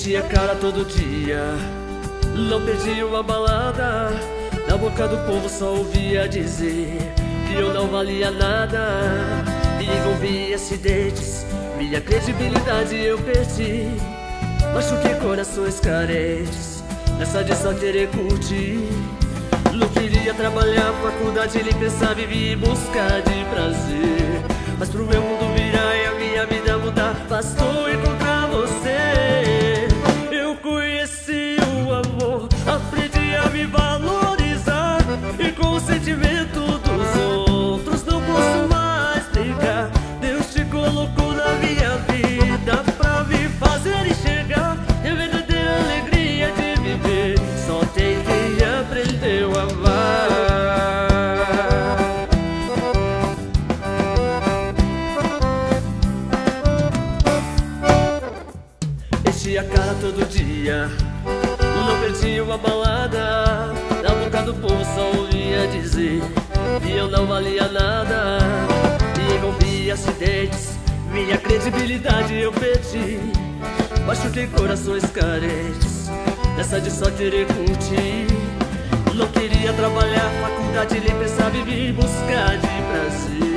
Enchi a cara todo dia, não perdi uma balada. Na boca do povo só ouvia dizer que eu não valia nada. Me envolvi em acidentes, minha credibilidade eu perdi. Machuquei corações carentes, nessa de só querer curtir. Não queria trabalhar, faculdade nem pensar, vivi em busca de prazer. Mas pro meu mundo virar e a minha vida mudar, bastou encontrar você. Eu conheci o amor, aprendi a me valorizar, e com o sentimento dos outros não posso mais brigar. Deus te colocou na minha vida pra me fazer enxergar e a verdadeira alegria de viver só tem quem aprendeu a amar. Enchi a cara todo dia, não perdi uma balada. Na boca do povo só ouvia dizer que eu não valia nada. Me envolvi em acidentes, minha credibilidade eu perdi. Machuquei corações carentes, nessa de só querer curtir. Não queria trabalhar, faculdade nem pensar, vivi em busca de prazer.